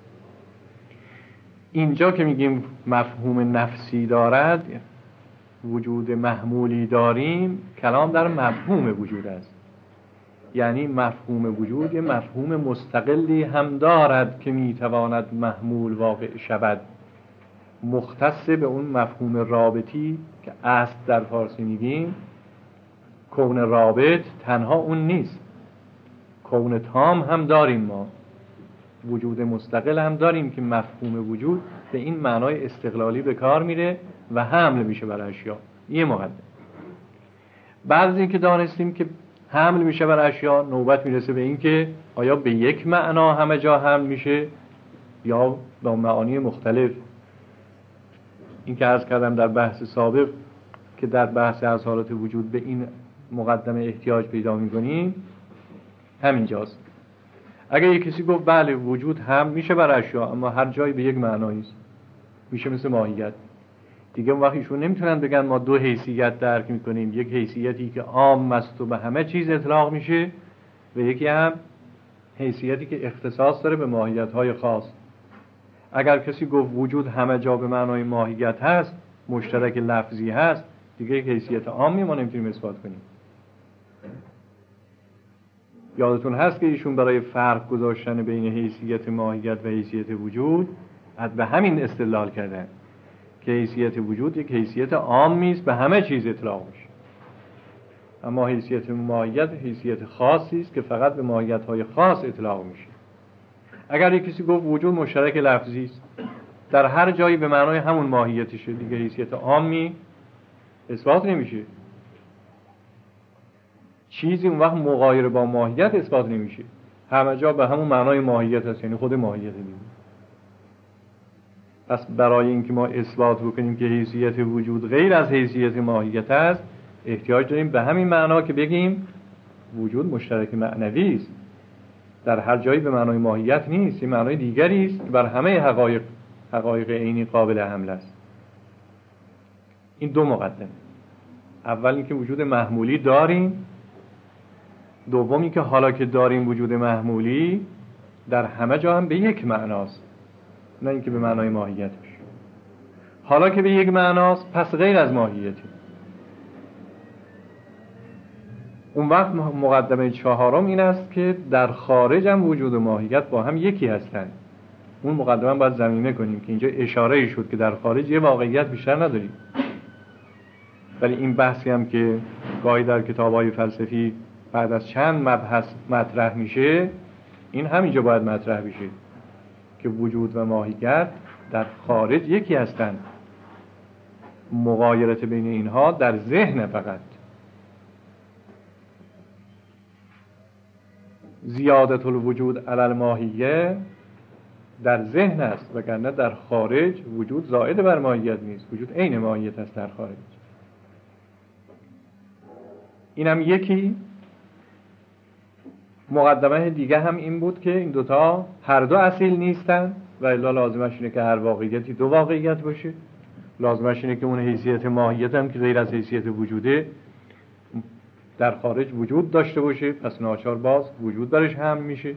اینجا که میگیم مفهوم نفسی دارد، وجود محمولی داریم، کلام در مفهوم وجود است. یعنی مفهوم وجود یه مفهوم مستقلی هم دارد که میتواند محمول واقع شود، مختص به اون مفهوم رابطی که اصل در فارسی میگیم. کون رابط تنها اون نیست، کون تام هم داریم ما، وجود مستقل هم داریم که مفهوم وجود به این معنای استقلالی به کار میره و حمل میشه بر اشیا. یه مقدمه. بعد از این که دانستیم که حمل میشه بر اشیا، نوبت میرسه به این که آیا به یک معنا همه جا حمل میشه یا با معانی مختلف. این که عرض کردم در بحث سابق که در بحث اصالت وجود به این مقدمه احتیاج پیدا میکنیم همینجاست. اگر یک کسی گفت بله وجود هم میشه بر اشیا اما هر جایی به یک معناییست، میشه مثل ماهیت، دیگه اون وقت ایشون نمیتونن بگن ما دو حیثیت درک میکنیم، یک حیثیتی که عام است و به همه چیز اطلاق میشه و یکی هم حیثیتی که اختصاص داره به ماهیت‌های خاص. اگر کسی گفت وجود همه جا به معنای ماهیت هست، مشترک لفظی هست، دیگه یک حیثیت عامی ما نمیتونیم اثبات کنیم. یادتون هست که ایشون برای فرق گذاشتن بین حیثیت ماهیت و حیثیت وجود به همین استدلال کردن که حیثیت وجود یک حیثیت عامی است، به همه چیز اطلاق میشه، اما حیثیت ماهیت حیثیت خاصی است که فقط به ماهیت‌های خاص اطلاق میشه. اگر یک کسی گفت وجود مشترک لفظی است، در هر جایی به معنای همون ماهیتشه دیگه، حیثیت عامی اثبات نمیشه. چیزی اون وقت مغایر با ماهیت اثبات نمیشه، همه جا به همون معنای ماهیت هست، یعنی خود ماهیت دیگه. پس برای اینکه ما اثبات بکنیم که حیثیت وجود غیر از حیثیت ماهیت است، احتیاج داریم به همین معنا که بگیم وجود مشترک معنوی است، در هر جایی به معنای ماهیت نیست، این معنای دیگری است که بر همه حقایق عینی قابل حمل است. این دو مقدمه، اول اینکه وجود محمولی داریم، دومی که حالا که داریم وجود محمولی در همه جا هم به یک معناست، نه اینکه به معنای ماهیت بشه. حالا که به یک معناست پس غیر از ماهیتی. اون وقت مقدمه چهارم این است که در خارج هم وجود و ماهیت با هم یکی هستند. اون مقدمه باید زمینه کنیم که اینجا اشاره شد که در خارج یه واقعیت بیشتر نداریم، ولی این بحثی هم که گاهی در کتاب‌های فلسفی بعد از چند مبحث مطرح میشه، این همینجا باید مطرح بشه که وجود و ماهیت در خارج یکی هستند، مغایرت بین اینها در ذهن فقط. زیادت الوجود علی الماهیه در ذهن است، وگرنه در خارج وجود زائد بر ماهیت نیست، وجود عین ماهیت است در خارج. اینم یکی. مقدمه دیگه هم این بود که این دوتا هر دو اصیل نیستن و الا لازمش اینه که هر واقعیتی دو واقعیت باشه، لازمش اینه که اون حیثیت ماهیت هم که غیر از حیثیت وجوده در خارج وجود داشته باشه، پس ناچار باز وجود برش هم میشه.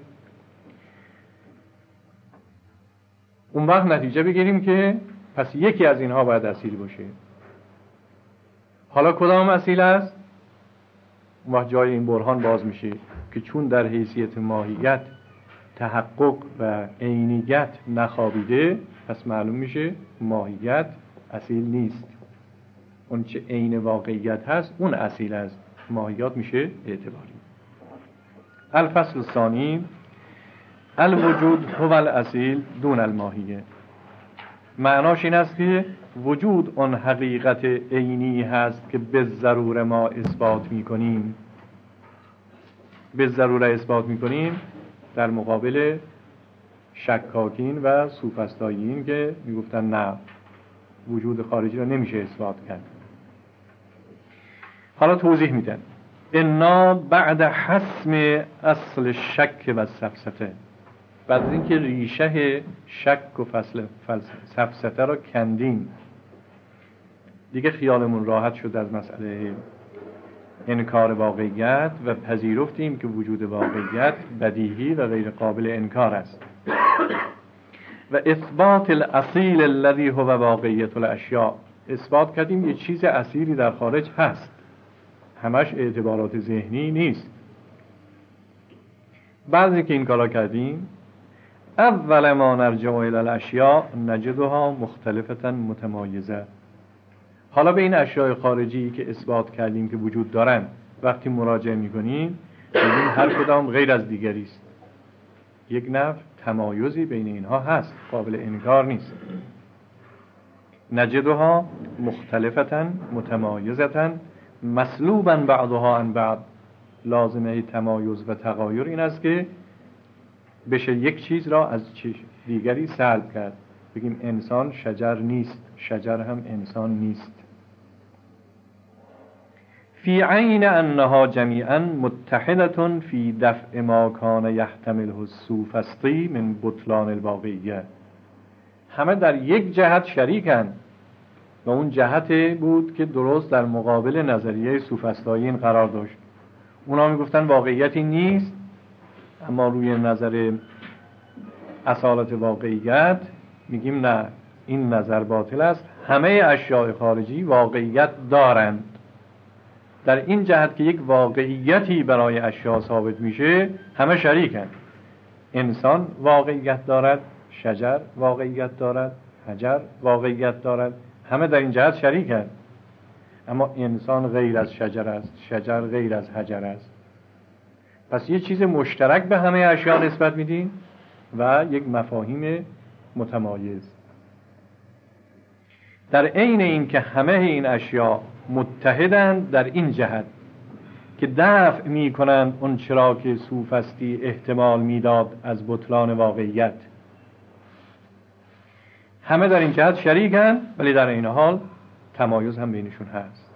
اون وقت نتیجه بگیریم که پس یکی از اینها باید اصیل باشه. حالا کدام اصیل است؟ اون وقت جای این برهان باز میشه که چون در حیثیت ماهیت تحقق و عینیت نخوابیده، پس معلوم میشه ماهیت اصیل نیست. اون چه عین واقعیت هست اون اصیل است، ماهیت میشه اعتباری. الفصل الثانی الوجود هو الاصیل دون الماهیه. معناش این است که وجود اون حقیقت عینی هست که به ضرور ما اثبات میکنیم، به ضرور اثبات میکنیم در مقابل شکاکین و سوفسطائیین که میگفتن نه، وجود خارجی را نمیشه اثبات کرد. حالا توضیح میدن. انا بعد حسم اصل شک و سفسطه، بعد از اینکه ریشه شک و سفسطه را کندیم دیگه خیالمون راحت شد از مسئله انکار واقعیت و پذیرفتیم که وجود واقعیت بدیهی و غیر قابل انکار است و اثبات الاصیل الذی هو واقعیت الاشیاء، اثبات کردیم یه چیز اصیلی در خارج هست، همش اعتبارات ذهنی نیست. بعد که این کارا کردیم، اول ما نرجع الی الاشیاء نجدها مختلفة متمایزه. حالا به این اشیاء خارجی که اثبات کردیم که وجود دارن وقتی مراجعه میکنیم ببینیم هر کدام غیر از دیگری است، یک نوع تمایزی بین اینها هست، قابل انکار نیست. نجدها مختلفة متمایزة مسلوبا بعضها عن بعض. لازمه تمایز و تغایر این است که بشه یک چیز را از دیگری سلب کرد. بگیم انسان شجر نیست، شجر هم انسان نیست. فی عین انها جمیعا متحدة فی دفع ما کان یحتمله السوفسطی من بطلان الواقعیه. همه در یک جهت شریکن و اون جهت بود که درست در مقابل نظریه سوفسطائیین قرار داشت. اونا میگفتن واقعیتی نیست، اما روی نظر اصالت واقعیت میگیم نه، این نظر باطل است، همه اشیاء خارجی واقعیت دارند. در این جهت که یک واقعیتی برای اشیاء ثابت میشه همه شریکند. انسان واقعیت دارد، شجر واقعیت دارد، حجر واقعیت دارد، همه در این جهت شریکند. اما انسان غیر از شجر است، شجر غیر از حجر است. پس یه چیز مشترک به همه اشیاء نسبت میدیم و یک مفاهیم متمایز. در عین این که همه این اشیاء متحدند در این جهت که دفع می کنند اون چرا که سوفستی احتمال میداد از بطلان واقعیت. همه در این جهت شریکند ولی در این حال تمایز هم بینشون هست.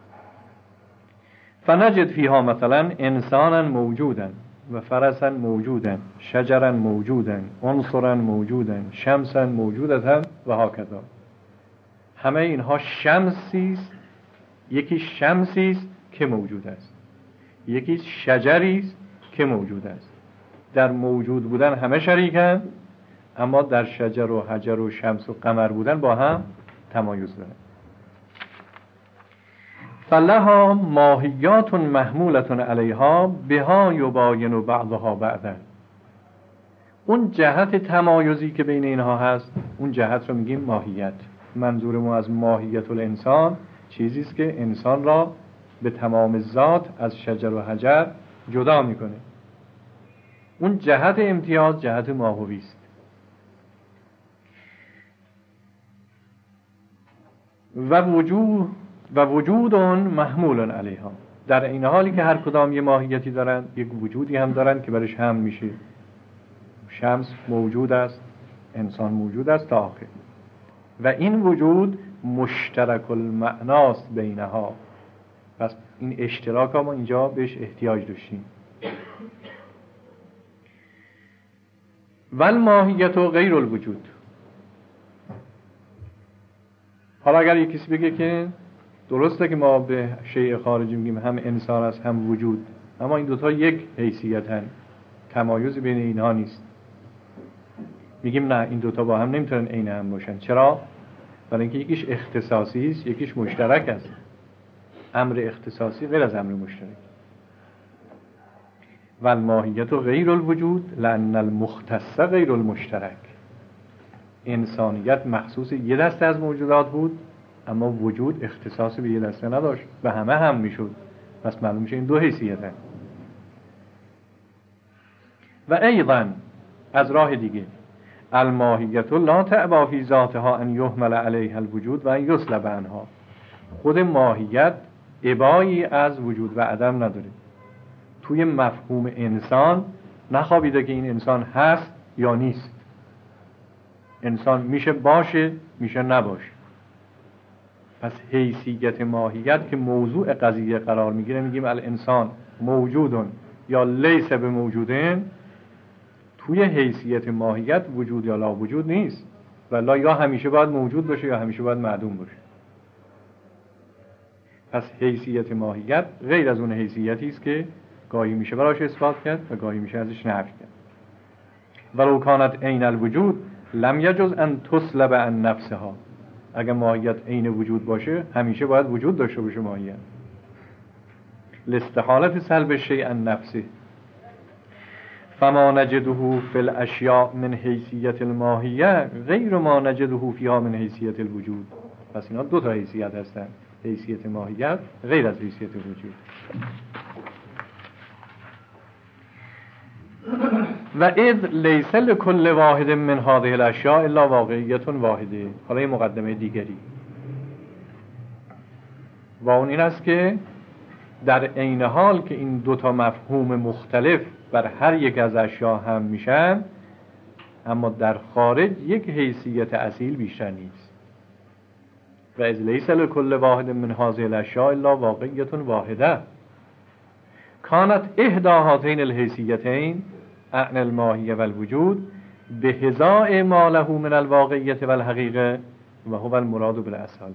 فنجد فیها مثلا انسانا موجودا و فرسا موجودا شجرا موجودا عنصرا موجودا شمسا موجودتا و هکذا. همه اینها شمسی است، یکی شمسی است که موجود است، یکی شجری است که موجود است. در موجود بودن همه شریکند، اما در شجر و حجر و شمس و قمر بودن با هم تمایز دارند. فلها ماهیات محمولة علیها بها یباین بعضها بعضا. اون جهت تمایزی که بین اینها هست، اون جهت رو میگیم ماهیت. منظور ما از ماهیت الانسان چیزی است که انسان را به تمام ذات از شجر و حجر جدا میکنه. اون جهت امتیاز جهت ماهوی است. و وجود محمول علیها. در این حالی که هر کدام یه ماهیتی دارن، یک وجودی هم دارن که برش هم میشه. شمس موجود است، انسان موجود است تا آخر. و این وجود مشترک المعناست بینها. پس این اشتراک ها ما اینجا بهش احتیاج داشتیم. والماهیت غیر الوجود. حالا اگر یک کسی بگه که درسته که ما به شیء خارجی میگیم هم انسان است هم وجود، اما این دوتا یک حیثیتن، تمایز بین اینها نیست. میگیم نه، این دوتا با هم نمیتونن عین هم باشن. چرا؟ برای اینکه یکیش اختصاصی است، یکیش مشترک است. امر اختصاصی غیر از امر مشترک. والماهیت غیر الوجود لأن المختص غیر المشترک. انسانیت مخصوص یه دسته از موجودات بود، اما وجود اختصاصی به یه دسته نداشت و همه هم میشد. پس معلوم میشه این دو حیثیتن. و ایضا از راه دیگه الماهیت لا تعبا فی ذاتها ان یحمل علیها الوجود و ان یسلب عنها. خود ماهیت ابایی از وجود و عدم نداره. توی مفهوم انسان نخوابیده که این انسان هست یا نیست. انسان میشه باشه، میشه نباشه. پس حیثیت ماهیت که موضوع قضیه قرار میگیره، میگیم الانسان موجودون یا لیس به موجودن. توی حیثیت ماهیت وجود یا لا وجود نیست، ولی یا همیشه باید موجود باشه یا همیشه باید معدوم باشه. پس حیثیت ماهیت غیر از اون حیثیتی است که گاهی میشه براش اثبات کرد و گاهی میشه ازش نفی کرد. ولو کانت عین الوجود لم یجوز ان تسلب عن نفسها. اگر ماهیت عین وجود باشه همیشه باید وجود داشته باشه ماهیت. لاستحالة سلب الشیء عن نفسه. فما نجده فی الاشیاء من حیثیت الماهیه غیر ما نجده فیها من حیثیت الوجود. پس اینا دو تا حیثیت هستن، حیثیت ماهیت غیر از حیثیت وجود. و اذ لیس لکل واحد من هذه الاشیاء الا واقعیت واحده. حالا یه مقدمه دیگری و اون این است که در عین حال که این دوتا مفهوم مختلف بر هر یک از اشیاء هم میشن، اما در خارج یک حیثیت اصیل بیشتر نیست. و اذ لیس لکل واحد من هذه الاشیاء الا واقعیت واحده کانت احدى هاتین الحیثیتین عن الماهیه و الوجود به هزاء ما له من الواقعیت و الحقیقه و هو المراد بالاصاله.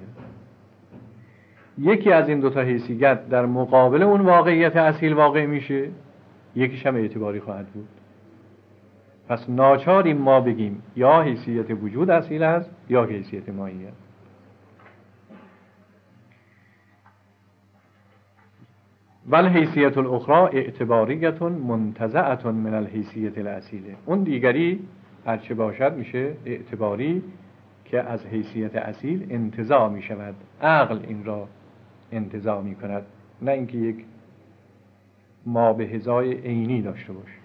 یکی از این دوتا حیثیت در مقابل اون واقعیت اصیل واقع میشه، یکیش هم اعتباری خواهد بود. پس ناچاریم ما بگیم یا حیثیت وجود اصیل است یا حیثیت ماهیت. والحیثیت الاخرى اعتباریت منتزعه من الحیثیت الاصیله. اون دیگری هرچه باشد میشه اعتباری که از حیثیت اصیل انتزاع می شود. عقل این را انتزاع می کند، نه اینکه یک ما به هزای عینی داشته باشه.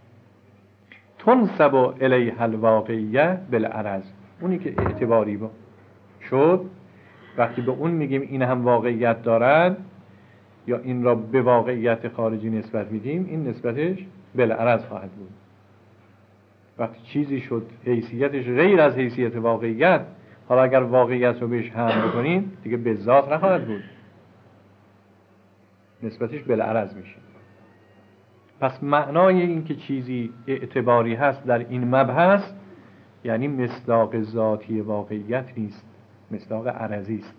تنسب الیها الواقعیه بالعرض. اونی که اعتباری شد وقتی به اون میگیم این هم واقعیت دارد یا این را به واقعیت خارجی نسبت میدیم، این نسبتش بالعرض خواهد بود. وقتی چیزی شد حیثیتش غیر از حیثیت واقعیت، حالا اگر واقعیت رو بهش حمل بکنیم دیگه به ذات نخواهد بود، نسبتش بالعرض میشه. پس معنای این که چیزی اعتباری هست در این مبحث یعنی مصداق ذاتی واقعیت نیست، مصداق عرضی است.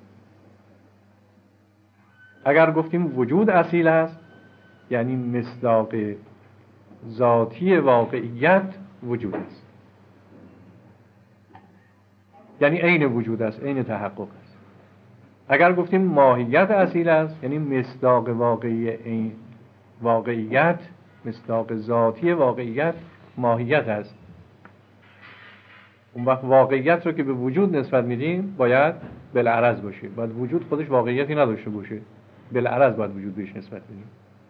اگر گفتیم وجود اصیل است یعنی مصداق ذاتی واقعیت وجود است، یعنی عین وجود است، عین تحقق است. اگر گفتیم ماهیت اصیل است یعنی مصداق واقعیت، مصداق ذاتی واقعیت ماهیت است. اون وقت واقعیت رو که به وجود نسبت میدیم باید بالعرض باشه، باید وجود خودش واقعیتی نداشته باشه، بالعرض باید وجود بهش نسبت بدیم.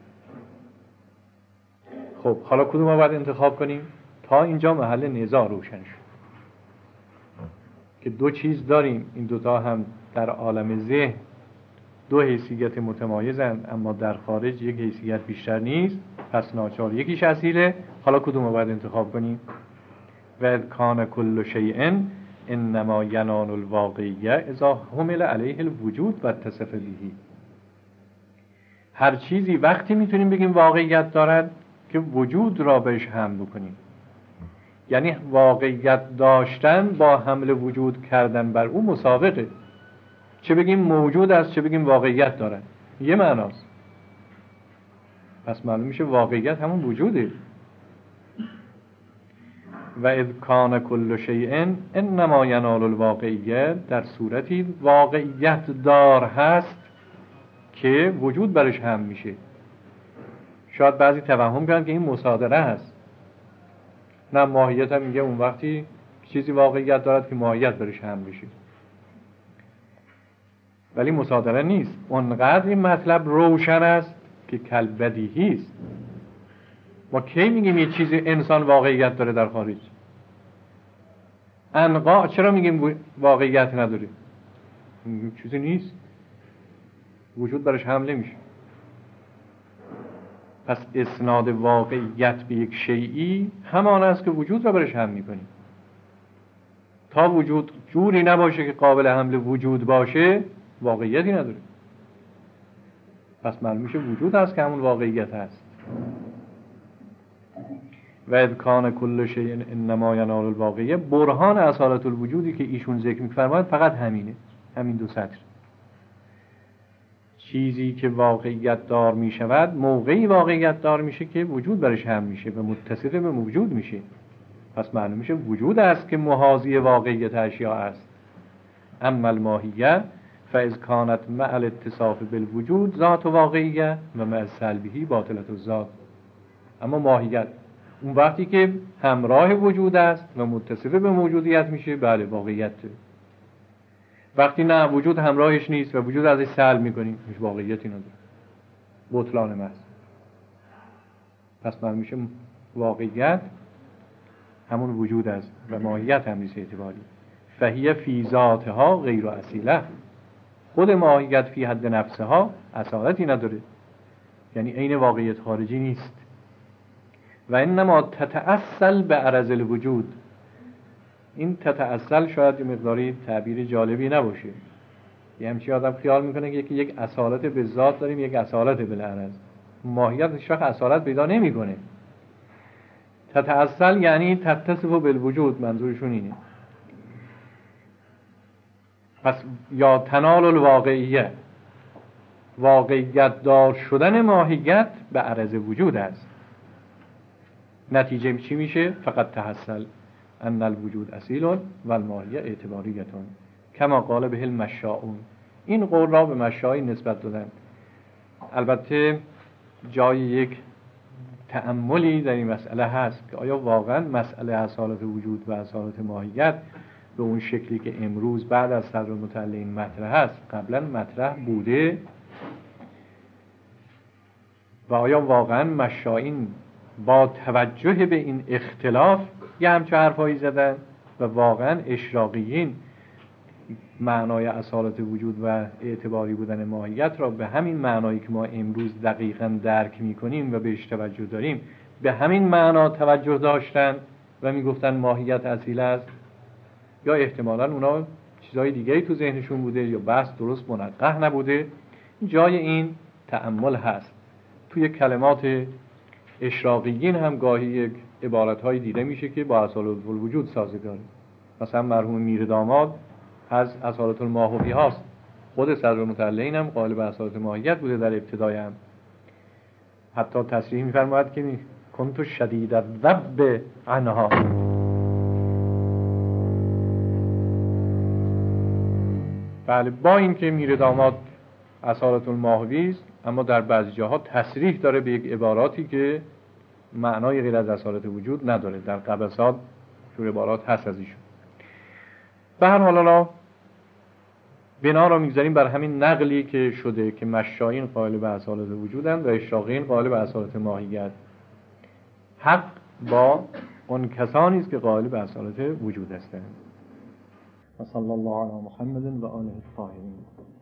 خب حالا کدوم رو باید انتخاب کنیم؟ تا اینجا محل نزاع روشن شد که دو چیز داریم، این دوتا هم در عالم ذهن دو حیثیت متمایزند اما در خارج یک حیثیت بیشتر نیست، پس ناچار یکیش اصیله. حالا کدوم رو باید انتخاب کنیم؟ و کان کل شیء انما ینال الواقعیه اذا حمل علیه الوجود و اتصف به. هر چیزی وقتی میتونیم بگیم واقعیت دارد که وجود را بهش حمل بکنیم، یعنی واقعیت داشتن با حمل وجود کردن بر او مسابقه. چه بگیم موجود است چه بگیم واقعیت دارد، یه معناست. پس معلوم میشه واقعیت همون وجوده. و اذ کان کل شیء انما ینال الواقعیه، در صورتی واقعیت دار هست که وجود برش هم میشه. شاید بعضی توهم کنن که این مصادره هست. نه، ماهیت هم میگه اون وقتی چیزی واقعیت دارد که ماهیت برش هم میشه، ولی مصادره نیست. اونقدر این مطلب روشن است که کالبدیهی است. ما کی میگیم یه چیزی انسان واقعیت داره در خارج؟ انقا چرا میگیم واقعیت نداره؟ چیزی نیست، وجود برش حمله میشه. پس اسناد واقعیت به یک شیئی همان است که وجود را برش حمل میکنیم. تا وجود جوری نباشه که قابل حمل وجود باشه واقعیتی نداره. پس معلوم میشه وجود هست که همون واقعیت هست. و اذ کان کل شیء انما ینال الواقعیه، برهان اصالت الوجودی که ایشون ذکر می‌فرماید فقط همینه، همین دو سطر. چیزی که واقعیت دار میشود موقعی واقعیت دار میشه که وجود برش هم میشه و متصف به موجود میشه. پس معلوم میشه وجود است که محاذی واقعیت اشیاء است. اما الماهیه فاذ کانت مع الاتصاف بالوجود ذات واقعیه و مع سلبه باطلة الذات. اما ماهیت اون وقتی که همراه وجود است و متصف به موجودیت میشه، بله واقعیت. وقتی نه وجود همراهش نیست و وجود ازش سلب میکنیم، هیچ واقعیتی نداره، بطلان محض. پس معلوم میشه واقعیت همون وجود است و ماهیت هم نیست اعتباری. فهیه فی ذاتها غیر اصیله، خود ماهیت فی حد نفسها اصالتی نداره، یعنی عین واقعیت خارجی نیست. و انما تتأصل به عرض الوجود. این تتأصل شاید یه مقداری تعبیر جالبی نباشه، یه همچی آدم خیال میکنه که یک اصالت به ذات داریم یک اصالت به عرض. ماهیت هیچ وقت اصالت پیدا نمیکنه. تتأصل یعنی تتصف بالوجود، منظورشون اینه. پس یا تنال الواقعیه، واقعیت دار شدن ماهیت به عرض وجود است. نتیجه چی میشه؟ فقط تحصل ان الوجود اصیل و الماهیه اعتباریتون کما قال به المشاؤون. این قول را به مشایی نسبت دادن. البته جای یک تأملی در این مسئله هست که آیا واقعا مسئله اصالت وجود و اصالت ماهیت به اون شکلی که امروز بعد از صدر المتعلین مطرح هست قبلا مطرح بوده؟ و آیا واقعا مشائین با توجه به این اختلاف یه همچه حرفایی زدن و واقعا اشراقیین معنای اصالت وجود و اعتباری بودن ماهیت را به همین معنایی که ما امروز دقیقاً درک می‌کنیم و بهش توجه داریم به همین معنا توجه داشتن و میگفتن ماهیت اصیل است، یا احتمالاً اونا چیزای دیگه‌ای تو ذهنشون بوده یا بحث درست منقح نبوده. جای این تأمل هست. توی کلمات اشراقیین هم گاهی یک عبارت‌هایی دیده میشه که با اصالت الوجود سازگاره. مثلا مرحوم میر داماد از اصالت الماهوی هاست. خود صدرالمتعلین هم قائل به اصالت ماهیت بوده در ابتدای هم. حتی تصریح می‌فرماید که کنت شدید الذب عنها. بله، با این که میر داماد اصالت الماهوی است، اما در بعضی جاها تصریح داره به یک عباراتی که معنای غیر از اصالت وجود نداره. در قبسات شور عبارات هست از ایشون. به هر حال بنا را میگذاریم بر همین نقلی که شده که مشایین قائل به اصالت وجودند و اشراقیین قائل به اصالت ماهیت. حق با اون کسانی است که قائل به اصالت وجود هستند. و صلی الله علی محمد و آله الطاهرین.